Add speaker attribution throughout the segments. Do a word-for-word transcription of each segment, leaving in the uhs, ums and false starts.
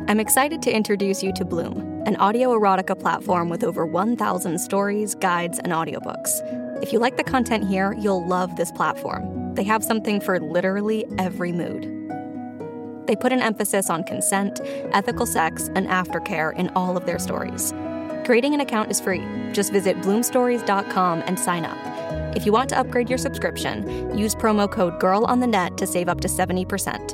Speaker 1: I'm excited to introduce you to Bloom, an audio erotica platform with over one thousand stories, guides, and audiobooks. If you like the content here, you'll love this platform. They have something for literally every mood. They put an emphasis on consent, ethical sex, and aftercare in all of their stories. Creating an account is free. Just visit bloom stories dot com and sign up. If you want to upgrade your subscription, use promo code GIRLONTHENET to save up to seventy percent.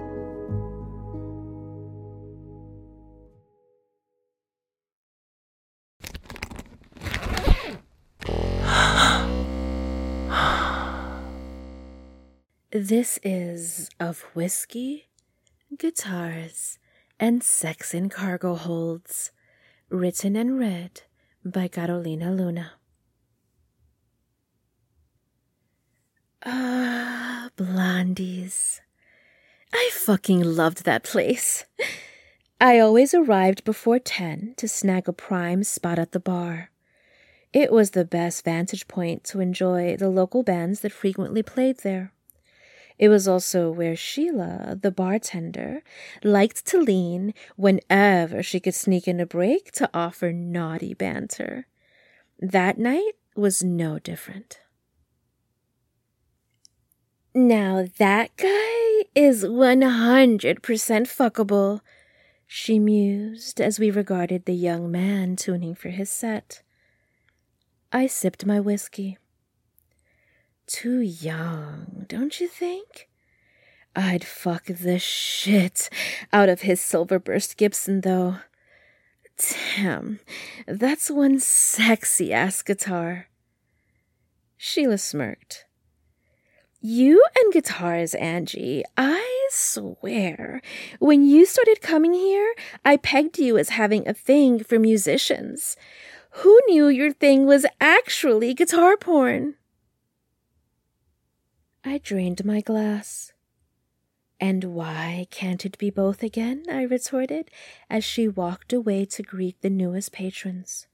Speaker 2: This is Of Whiskey, Guitars, and Sex in Cargo Holds, written and read by Carolina Luna. Ah, Blondie's. I fucking loved that place. I always arrived before ten to snag a prime spot at the bar. It was the best vantage point to enjoy the local bands that frequently played there. It was also where Sheila, the bartender, liked to lean whenever she could sneak in a break to offer naughty banter. That night was no different. Now that guy is one hundred percent fuckable, she mused as we regarded the young man tuning for his set. I sipped my whiskey. Too young, don't you think? I'd fuck the shit out of his Silverburst Gibson, though. Damn, that's one sexy-ass guitar. Sheila smirked. You and guitars, Angie, I swear, when you started coming here, I pegged you as having a thing for musicians. Who knew your thing was actually guitar porn? I drained my glass. And why can't it be both again? I retorted as she walked away to greet the newest patrons.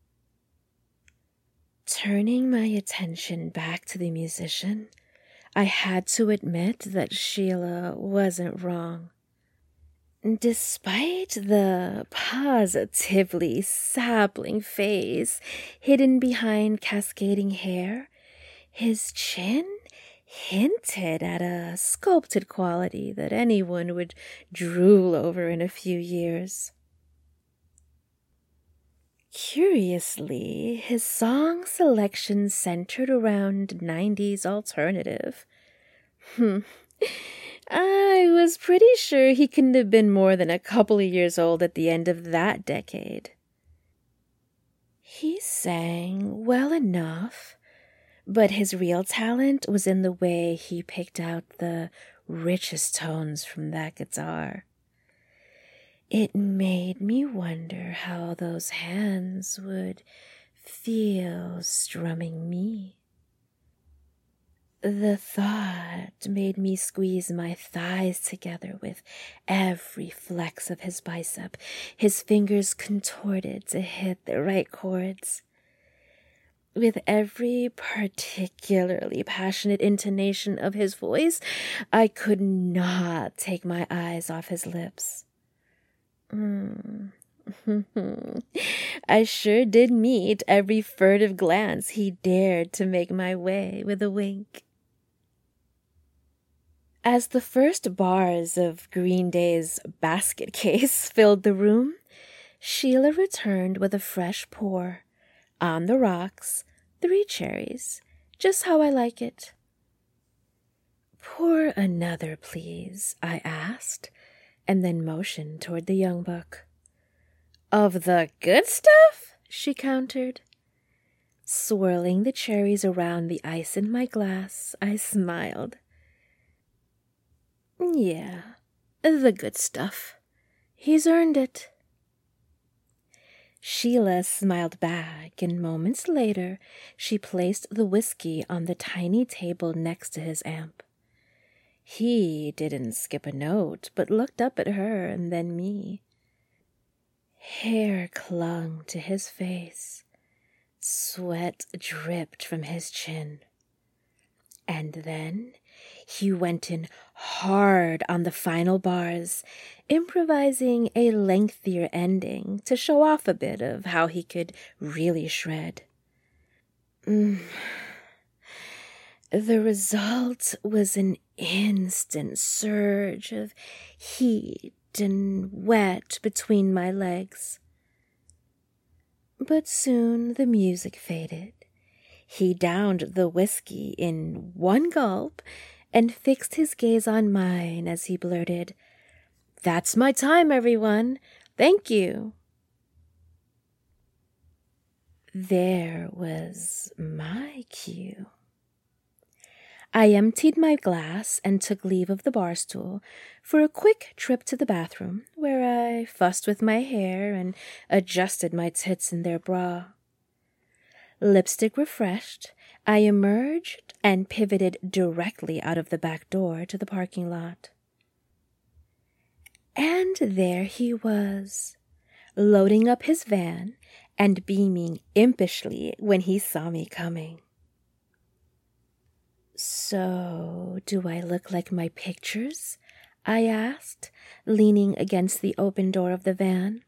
Speaker 2: Turning my attention back to the musician, I had to admit that Sheila wasn't wrong. Despite the positively sapling face hidden behind cascading hair, his chin hinted at a sculpted quality that anyone would drool over in a few years. Curiously, his song selection centered around nineties alternative. Hmm. I was pretty sure he couldn't have been more than a couple of years old at the end of that decade. He sang well enough, but his real talent was in the way he picked out the richest tones from that guitar. It made me wonder how those hands would feel strumming me. The thought made me squeeze my thighs together with every flex of his bicep, his fingers contorted to hit the right chords. With every particularly passionate intonation of his voice, I could not take my eyes off his lips. Mm. I sure did meet every furtive glance he dared to make my way with a wink. As the first bars of Green Day's Basket Case filled the room, Sheila returned with a fresh pour. On the rocks, three cherries, just how I like it. Pour another, please, I asked, and then motioned toward the young buck. Of the good stuff? She countered. Swirling the cherries around the ice in my glass, I smiled. Yeah, the good stuff. He's earned it. Sheila smiled back, and moments later, she placed the whiskey on the tiny table next to his amp. He didn't skip a note, but looked up at her and then me. Hair clung to his face. Sweat dripped from his chin. And then He went in hard on the final bars, improvising a lengthier ending to show off a bit of how he could really shred. Mm. The result was an instant surge of heat and wet between my legs. But soon the music faded. He downed the whiskey in one gulp and fixed his gaze on mine as he blurted, "That's my time, everyone. Thank you." There was my cue. I emptied my glass and took leave of the bar stool for a quick trip to the bathroom, where I fussed with my hair and adjusted my tits in their bra. Lipstick refreshed, I emerged and pivoted directly out of the back door to the parking lot. And there he was, loading up his van and beaming impishly when he saw me coming. "So, do I look like my pictures?" I asked, leaning against the open door of the van.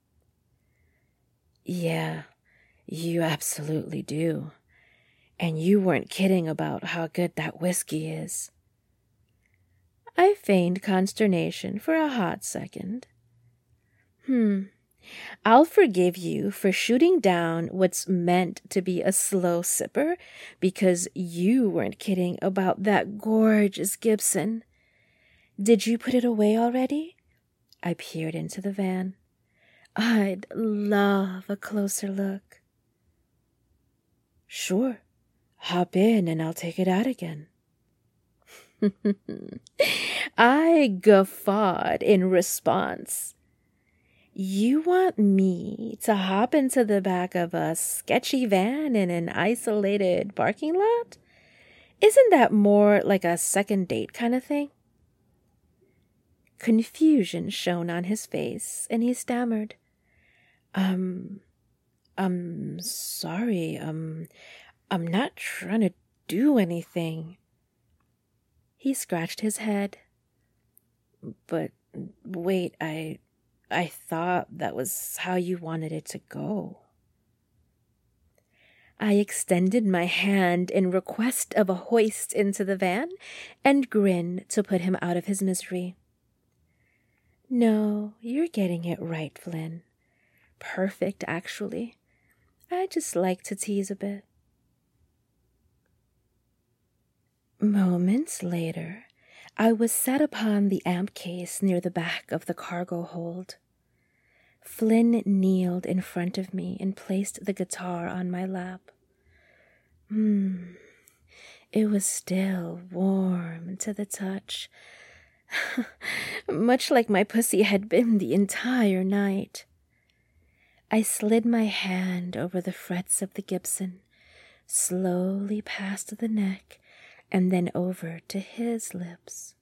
Speaker 2: "Yeah, you absolutely do. And you weren't kidding about how good that whiskey is." I feigned consternation for a hot second. Hmm. I'll forgive you for shooting down what's meant to be a slow sipper because you weren't kidding about that gorgeous Gibson. Did you put it away already? I peered into the van. I'd love a closer look. Sure. Hop in and I'll take it out again. I guffawed in response. You want me to hop into the back of a sketchy van in an isolated parking lot? Isn't that more like a second date kind of thing? Confusion shone on his face, and he stammered. Um, I'm sorry, um, I'm not trying to do anything. He scratched his head. But wait, I... I thought that was how you wanted it to go. I extended my hand in request of a hoist into the van and grinned to put him out of his misery. No, you're getting it right, Flynn. Perfect, actually. I just like to tease a bit. Moments later, I was set upon the amp case near the back of the cargo hold. Flynn kneeled in front of me and placed the guitar on my lap. Hmm, it was still warm to the touch, much like my pussy had been the entire night. I slid my hand over the frets of the Gibson, slowly past the neck, and then over to his lips.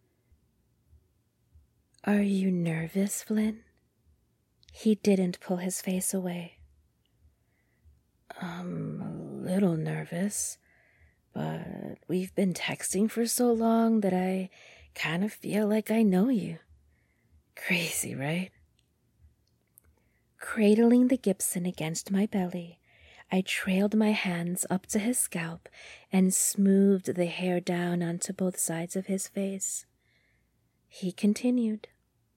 Speaker 2: Are you nervous, Flynn? He didn't pull his face away. I'm a little nervous, but we've been texting for so long that I kind of feel like I know you. Crazy, right? Cradling the Gibson against my belly, I trailed my hands up to his scalp and smoothed the hair down onto both sides of his face. He continued.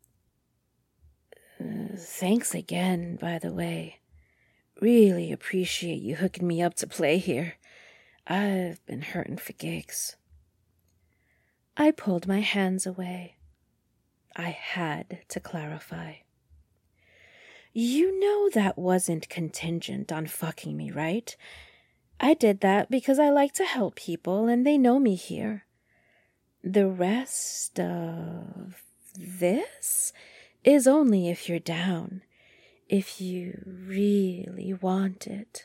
Speaker 2: Uh, thanks again, by the way. Really appreciate you hooking me up to play here. I've been hurting for gigs. I pulled my hands away. I had to clarify. You know that wasn't contingent on fucking me, right? I did that because I like to help people and they know me here. The rest of this is only if you're down, if you really want it.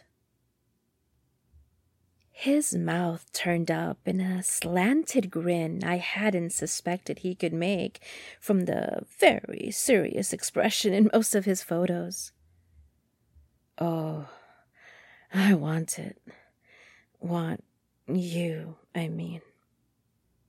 Speaker 2: His mouth turned up in a slanted grin I hadn't suspected he could make from the very serious expression in most of his photos. Oh, I want it. Want you, I mean.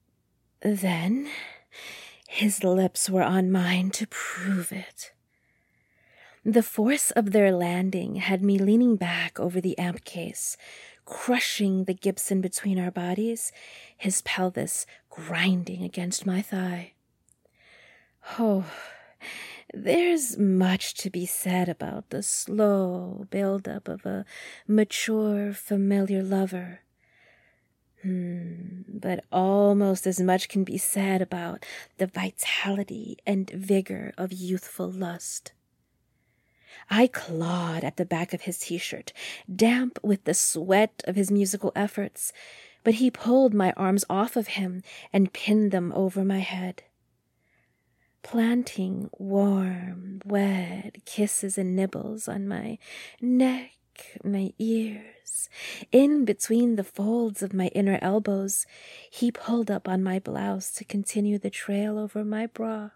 Speaker 2: Then his lips were on mine to prove it. The force of their landing had me leaning back over the amp case, crushing the Gibson between our bodies, his pelvis grinding against my thigh. Oh, there's much to be said about the slow build-up of a mature, familiar lover. Hmm, but almost as much can be said about the vitality and vigor of youthful lust. I clawed at the back of his t-shirt, damp with the sweat of his musical efforts, but he pulled my arms off of him and pinned them over my head. Planting warm, wet kisses and nibbles on my neck, my ears, in between the folds of my inner elbows, he pulled up on my blouse to continue the trail over my bra.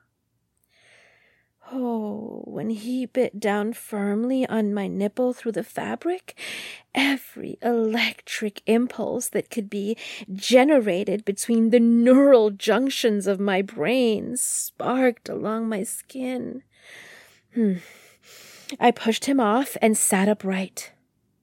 Speaker 2: Oh, when he bit down firmly on my nipple through the fabric, every electric impulse that could be generated between the neural junctions of my brain sparked along my skin. Hmm. I pushed him off and sat upright.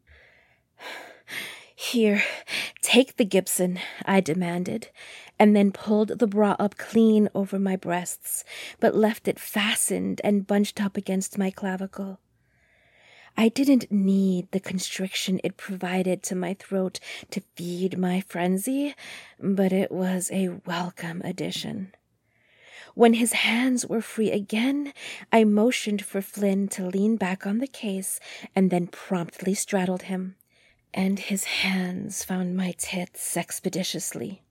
Speaker 2: "Here, take the Gibson," I demanded, and then pulled the bra up clean over my breasts, but left it fastened and bunched up against my clavicle. I didn't need the constriction it provided to my throat to feed my frenzy, but it was a welcome addition. When his hands were free again, I motioned for Flynn to lean back on the case and then promptly straddled him, and his hands found my tits expeditiously.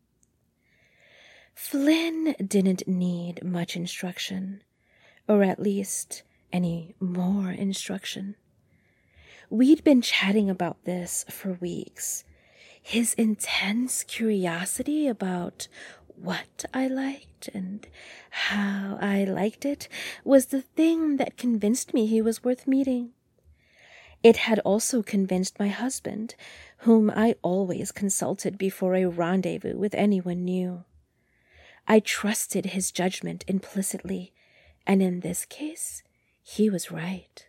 Speaker 2: Flynn didn't need much instruction, or at least any more instruction. We'd been chatting about this for weeks. His intense curiosity about what I liked and how I liked it was the thing that convinced me he was worth meeting. It had also convinced my husband, whom I always consulted before a rendezvous with anyone new. I trusted his judgment implicitly, and in this case, he was right.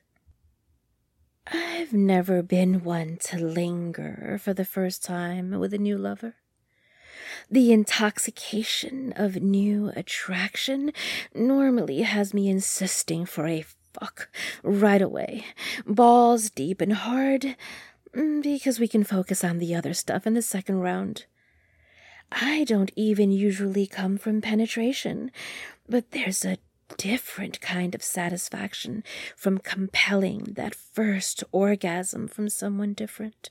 Speaker 2: I've never been one to linger for the first time with a new lover. The intoxication of new attraction normally has me insisting for a fuck right away, balls deep and hard, because we can focus on the other stuff in the second round. I don't even usually come from penetration, but there's a different kind of satisfaction from compelling that first orgasm from someone different.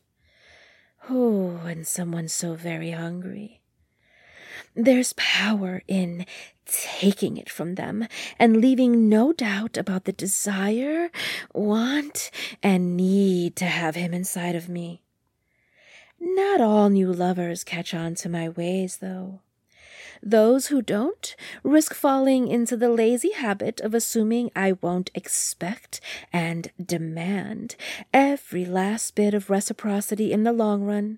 Speaker 2: Oh, and someone so very hungry. There's power in taking it from them and leaving no doubt about the desire, want, and need to have him inside of me. Not all new lovers catch on to my ways, though. Those who don't risk falling into the lazy habit of assuming I won't expect and demand every last bit of reciprocity in the long run.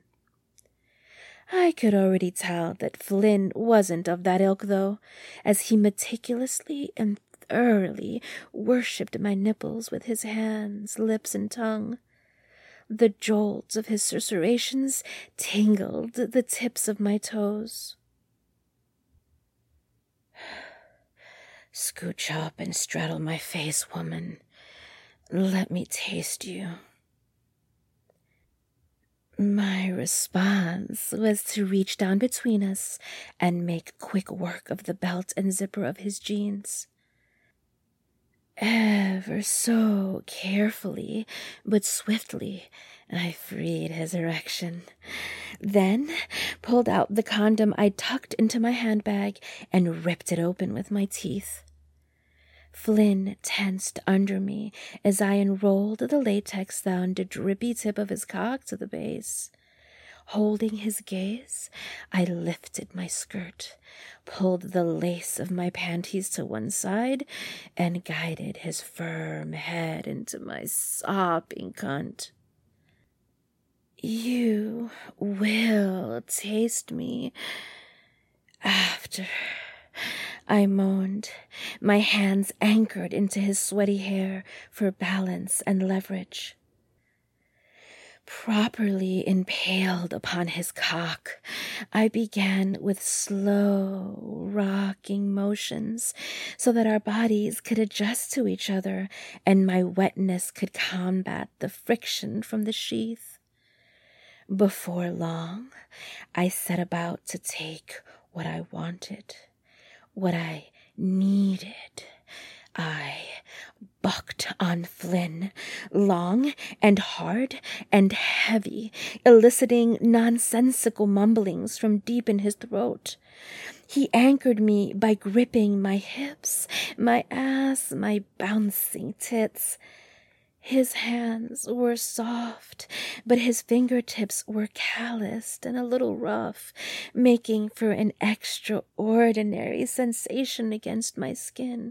Speaker 2: I could already tell that Flynn wasn't of that ilk, though, as he meticulously and thoroughly worshipped my nipples with his hands, lips, and tongue. The jolts of his susurrations tingled the tips of my toes. "Scooch up and straddle my face, woman. Let me taste you." My response was to reach down between us and make quick work of the belt and zipper of his jeans. Ever so carefully, but swiftly, I freed his erection, then pulled out the condom I tucked into my handbag and ripped it open with my teeth. Flynn tensed under me as I unrolled the latex-bound drippy tip of his cock to the base. Holding his gaze, I lifted my skirt, pulled the lace of my panties to one side, and guided his firm head into my sopping cunt. "You will taste me," After, I moaned, my hands anchored into his sweaty hair for balance and leverage. Properly impaled upon his cock, I began with slow, rocking motions so that our bodies could adjust to each other and my wetness could combat the friction from the sheath. Before long, I set about to take what I wanted, what I needed. I bucked on Flynn, long and hard and heavy, eliciting nonsensical mumblings from deep in his throat. He anchored me by gripping my hips, my ass, my bouncing tits. His hands were soft, but his fingertips were calloused and a little rough, making for an extraordinary sensation against my skin.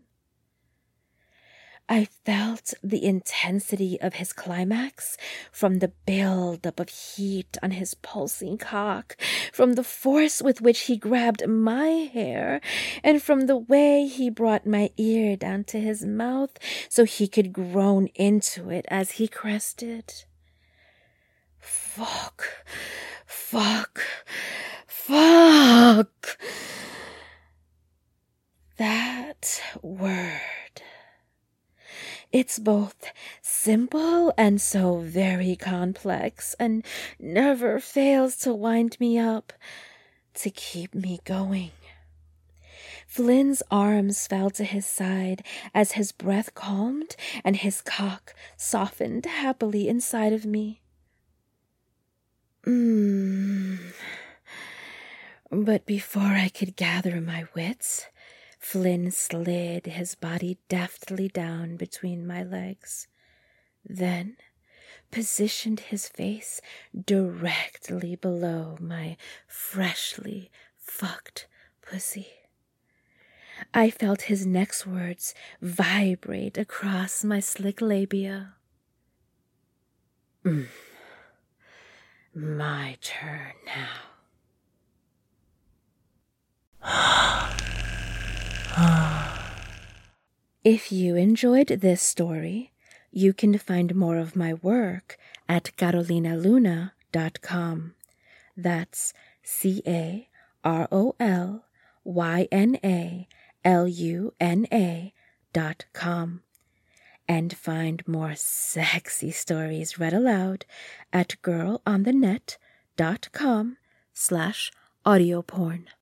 Speaker 2: I felt the intensity of his climax from the build-up of heat on his pulsing cock, from the force with which he grabbed my hair, and from the way he brought my ear down to his mouth so he could groan into it as he crested. Fuck, fuck, fuck. That word. It's both simple and so very complex, and never fails to wind me up, to keep me going. Flynn's arms fell to his side as his breath calmed and his cock softened happily inside of me. Mmm. But before I could gather my wits, Flynn slid his body deftly down between my legs, then positioned his face directly below my freshly fucked pussy. I felt his next words vibrate across my slick labia. Mm. My turn now. If you enjoyed this story, you can find more of my work at carolina luna dot com. That's C A R O L Y N A L U N A dot com. And find more sexy stories read aloud at girl on the net dot com slash audio porn.